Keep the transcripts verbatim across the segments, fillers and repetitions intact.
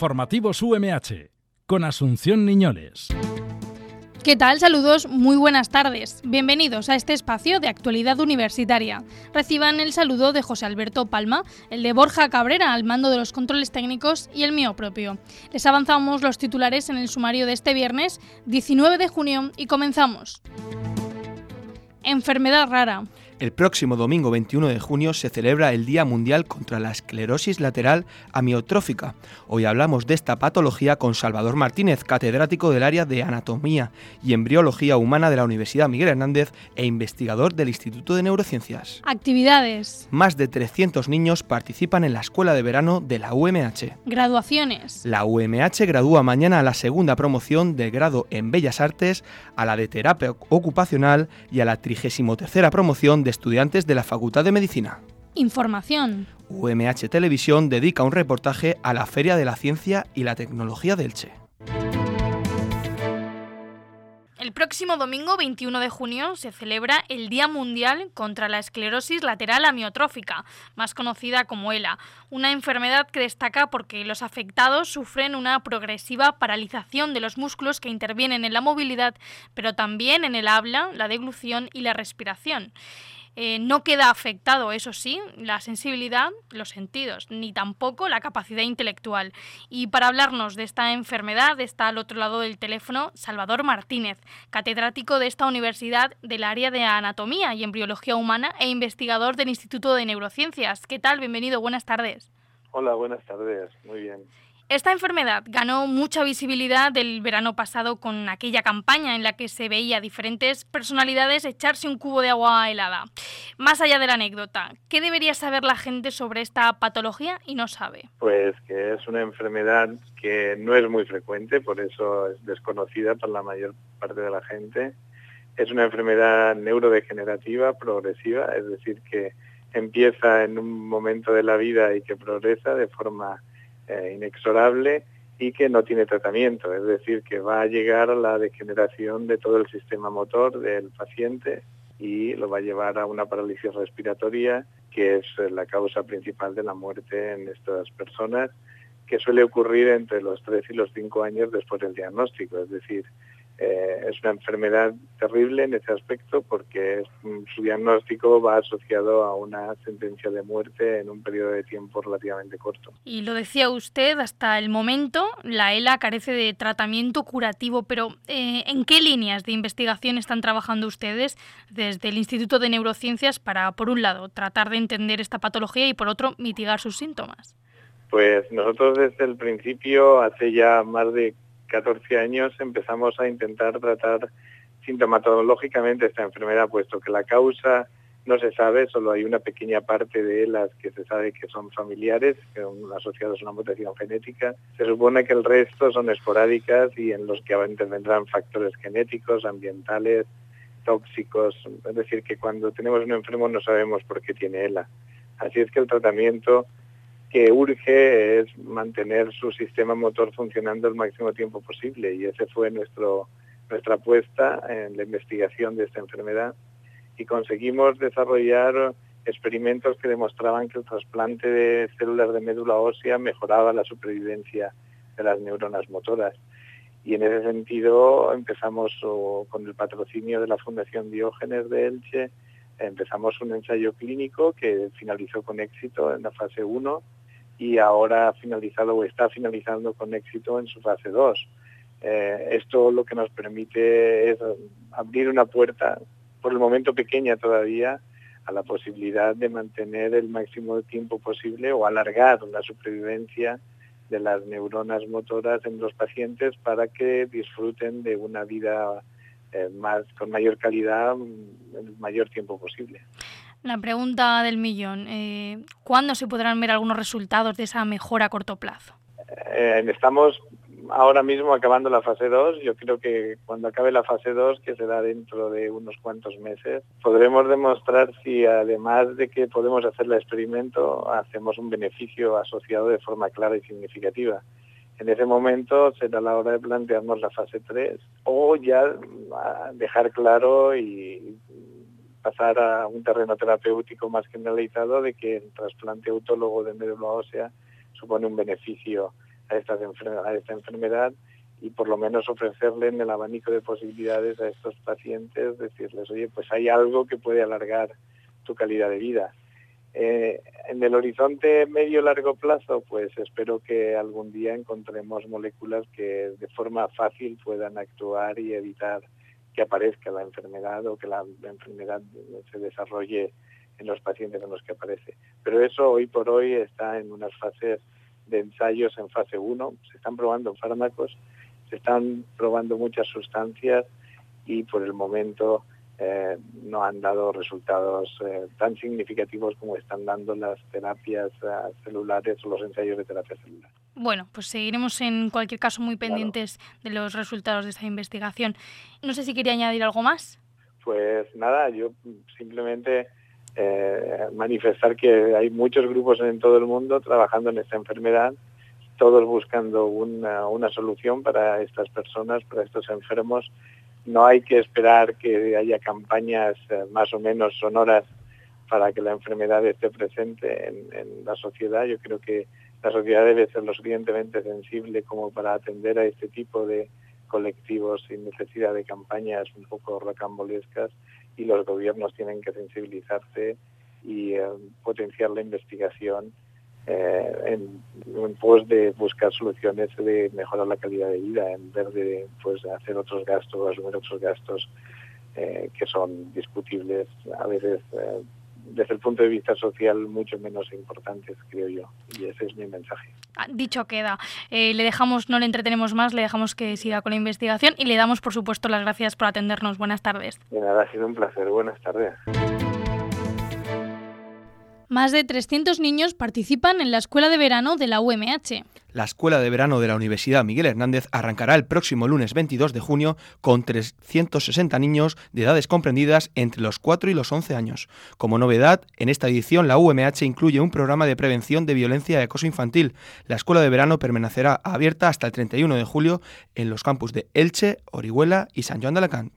Informativos U M H, con Asunción Niñoles. ¿Qué tal? Saludos, muy buenas tardes. Bienvenidos a este espacio de actualidad universitaria. Reciban el saludo de José Alberto Palma, el de Borja Cabrera al mando de los controles técnicos y el mío propio. Les avanzamos los titulares en el sumario de este viernes diecinueve de junio y comenzamos. Enfermedad rara. El próximo domingo veintiuno de junio se celebra el Día Mundial contra la Esclerosis Lateral Amiotrófica. Hoy hablamos de esta patología con Salvador Martínez, catedrático del área de Anatomía y Embriología Humana de la Universidad Miguel Hernández e investigador del Instituto de Neurociencias. Actividades. Más de trescientos niños participan en la Escuela de Verano de la U M H. Graduaciones. La U M H gradúa mañana a la segunda promoción del grado en Bellas Artes, a la de Terapia Ocupacional y a la trigésimo tercera promoción de estudiantes de la Facultad de Medicina. Información. U M H Televisión dedica un reportaje a la Feria de la Ciencia y la Tecnología de Elche. El próximo domingo veintiuno de junio se celebra el Día Mundial contra la Esclerosis Lateral Amiotrófica, más conocida como ELA, una enfermedad que destaca porque los afectados sufren una progresiva paralización de los músculos que intervienen en la movilidad, pero también en el habla, la deglución y la respiración. Eh, no queda afectado, eso sí, la sensibilidad, los sentidos, ni tampoco la capacidad intelectual. Y para hablarnos de esta enfermedad está al otro lado del teléfono Salvador Martínez, catedrático de esta universidad del área de Anatomía y Embriología Humana e investigador del Instituto de Neurociencias. ¿Qué tal? Bienvenido, buenas tardes. Hola, buenas tardes, muy bien. Esta enfermedad ganó mucha visibilidad el verano pasado con aquella campaña en la que se veía a diferentes personalidades echarse un cubo de agua helada. Más allá de la anécdota, ¿qué debería saber la gente sobre esta patología y no sabe? Pues que es una enfermedad que no es muy frecuente, por eso es desconocida por la mayor parte de la gente. Es una enfermedad neurodegenerativa progresiva, es decir, que empieza en un momento de la vida y que progresa de forma Eh, inexorable y que no tiene tratamiento, es decir, que va a llegar a la degeneración de todo el sistema motor del paciente y lo va a llevar a una parálisis respiratoria, que es la causa principal de la muerte en estas personas, que suele ocurrir entre los tres y los cinco años después del diagnóstico, es decir, Eh, es una enfermedad terrible en ese aspecto porque su diagnóstico va asociado a una sentencia de muerte en un periodo de tiempo relativamente corto. Y lo decía usted, hasta el momento la ELA carece de tratamiento curativo, pero eh, ¿en qué líneas de investigación están trabajando ustedes desde el Instituto de Neurociencias para, por un lado, tratar de entender esta patología y, por otro, mitigar sus síntomas? Pues nosotros desde el principio, hace ya más de catorce años, empezamos a intentar tratar sintomatológicamente esta enfermedad, puesto que la causa no se sabe, solo hay una pequeña parte de las que se sabe que son familiares, que son asociados a una mutación genética. Se supone que el resto son esporádicas y en los que intervendrán factores genéticos, ambientales, tóxicos, es decir, que cuando tenemos un enfermo no sabemos por qué tiene ELA. Así es que el tratamiento que urge es mantener su sistema motor funcionando el máximo tiempo posible y ese fue nuestro nuestra apuesta en la investigación de esta enfermedad y conseguimos desarrollar experimentos que demostraban que el trasplante de células de médula ósea mejoraba la supervivencia de las neuronas motoras y en ese sentido empezamos oh, con el patrocinio de la Fundación Diógenes de Elche, empezamos un ensayo clínico que finalizó con éxito en la fase uno y ahora ha finalizado o está finalizando con éxito en su fase dos. Eh, esto lo que nos permite es abrir una puerta, por el momento pequeña todavía, a la posibilidad de mantener el máximo tiempo posible o alargar la supervivencia de las neuronas motoras en los pacientes para que disfruten de una vida eh, más con mayor calidad el mayor tiempo posible. La pregunta del millón, eh, ¿cuándo se podrán ver algunos resultados de esa mejora a corto plazo? Eh, estamos ahora mismo acabando la fase dos, yo creo que cuando acabe la fase dos, que será dentro de unos cuantos meses, podremos demostrar si además de que podemos hacer el experimento, hacemos un beneficio asociado de forma clara y significativa. En ese momento será la hora de plantearnos la fase tres o ya dejar claro y pasar a un terreno terapéutico más generalizado de que el trasplante autólogo de médula ósea supone un beneficio a, estas enfer- a esta enfermedad y por lo menos ofrecerle en el abanico de posibilidades a estos pacientes, decirles, oye, pues hay algo que puede alargar tu calidad de vida. Eh, en el horizonte medio-largo plazo, pues espero que algún día encontremos moléculas que de forma fácil puedan actuar y evitar que aparezca la enfermedad o que la, la enfermedad se desarrolle en los pacientes en los que aparece. Pero eso hoy por hoy está en unas fases de ensayos en fase uno, se están probando fármacos, se están probando muchas sustancias y por el momento eh, no han dado resultados eh, tan significativos como están dando las terapias uh, celulares o los ensayos de terapia celular. Bueno, pues seguiremos en cualquier caso muy pendientes claro. de los resultados de esta investigación. No sé si quería añadir algo más. Pues nada, yo simplemente eh, manifestar que hay muchos grupos en todo el mundo trabajando en esta enfermedad, todos buscando una, una solución para estas personas, para estos enfermos. No hay que esperar que haya campañas eh, más o menos sonoras para que la enfermedad esté presente en, en la sociedad. Yo creo que la sociedad debe ser lo suficientemente sensible como para atender a este tipo de colectivos sin necesidad de campañas un poco rocambolescas, y los gobiernos tienen que sensibilizarse y eh, potenciar la investigación eh, en, en pos de buscar soluciones de mejorar la calidad de vida en vez de pues hacer otros gastos, asumir otros gastos eh, que son discutibles a veces eh, desde el punto de vista social mucho menos importantes, creo yo, y ese es mi mensaje. Dicho queda. Eh, le dejamos, no le entretenemos más, le dejamos que siga con la investigación y le damos, por supuesto, las gracias por atendernos. Buenas tardes. De nada, ha sido un placer. Buenas tardes. Más de trescientos niños participan en la escuela de verano de la U M H. La Escuela de Verano de la Universidad Miguel Hernández arrancará el próximo lunes veintidós de junio con trescientos sesenta niños de edades comprendidas entre los cuatro y los once años. Como novedad, en esta edición la U M H incluye un programa de prevención de violencia y acoso infantil. La Escuela de Verano permanecerá abierta hasta el treinta y uno de julio en los campus de Elche, Orihuela y San Joan de Alacant.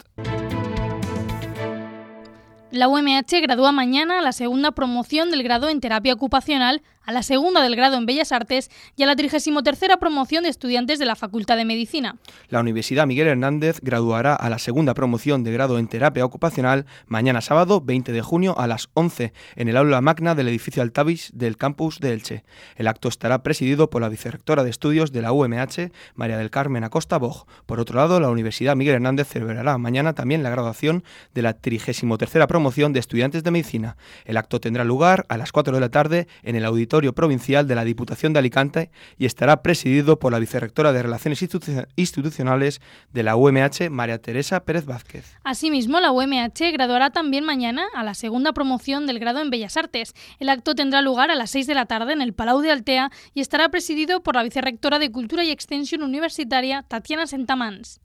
La U M H gradúa mañana a la segunda promoción del grado en terapia ocupacional, a la segunda del grado en Bellas Artes y a la trigésimo tercera promoción de estudiantes de la Facultad de Medicina. La Universidad Miguel Hernández graduará a la segunda promoción de grado en terapia ocupacional mañana sábado veinte de junio a las once en el aula magna del edificio Altavis del campus de Elche. El acto estará presidido por la vicerrectora de estudios de la U M H, María del Carmen Acosta Boj. Por otro lado, la Universidad Miguel Hernández celebrará mañana también la graduación de la trigésimo tercera promoción de estudiantes de medicina. El acto tendrá lugar a las cuatro de la tarde en el auditorio provincial de la Diputación de Alicante y estará presidido por la vicerrectora de Relaciones Institucionales de la U M H, María Teresa Pérez Vázquez. Asimismo, la U M H graduará también mañana a la segunda promoción del grado en Bellas Artes. El acto tendrá lugar a las seis de la tarde en el Palau de Altea y estará presidido por la vicerrectora de Cultura y Extensión Universitaria, Tatiana Sentamans.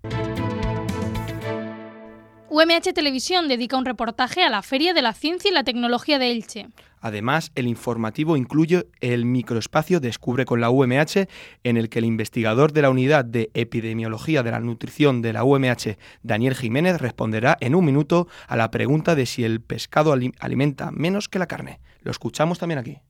U M H Televisión dedica un reportaje a la Feria de la Ciencia y la Tecnología de Elche. Además, el informativo incluye el microespacio Descubre con la U M H, en el que el investigador de la Unidad de Epidemiología de la Nutrición de la U M H, Daniel Jiménez, responderá en un minuto a la pregunta de si el pescado alimenta menos que la carne. Lo escuchamos también aquí.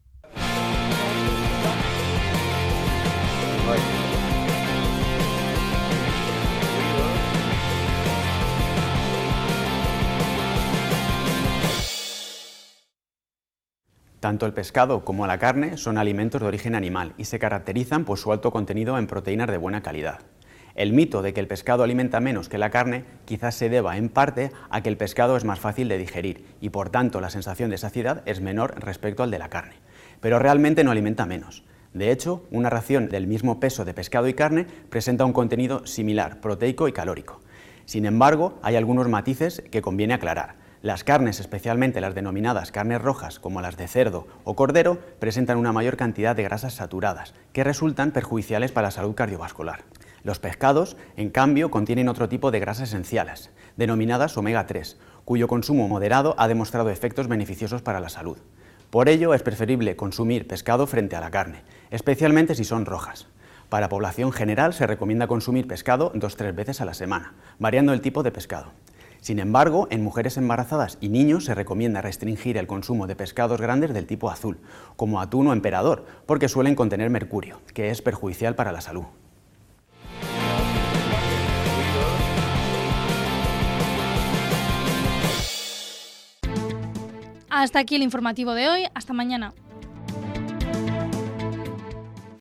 Tanto el pescado como la carne son alimentos de origen animal y se caracterizan por su alto contenido en proteínas de buena calidad. El mito de que el pescado alimenta menos que la carne quizás se deba en parte a que el pescado es más fácil de digerir y por tanto la sensación de saciedad es menor respecto al de la carne. Pero realmente no alimenta menos. De hecho, una ración del mismo peso de pescado y carne presenta un contenido similar, proteico y calórico. Sin embargo, hay algunos matices que conviene aclarar. Las carnes, especialmente las denominadas carnes rojas, como las de cerdo o cordero, presentan una mayor cantidad de grasas saturadas, que resultan perjudiciales para la salud cardiovascular. Los pescados, en cambio, contienen otro tipo de grasas esenciales, denominadas omega tres, cuyo consumo moderado ha demostrado efectos beneficiosos para la salud. Por ello, es preferible consumir pescado frente a la carne, especialmente si son rojas. Para población general se recomienda consumir pescado dos o tres veces a la semana, variando el tipo de pescado. Sin embargo, en mujeres embarazadas y niños se recomienda restringir el consumo de pescados grandes del tipo azul, como atún o emperador, porque suelen contener mercurio, que es perjudicial para la salud. Hasta aquí el informativo de hoy. Hasta mañana.